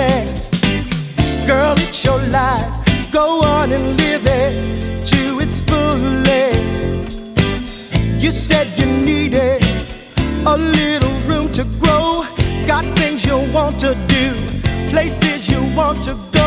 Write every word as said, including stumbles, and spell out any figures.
chance. Girl, it's your life. Go on and live it to its fullest. You said you needed a little room to grow. Got things you want to do, places you want to go.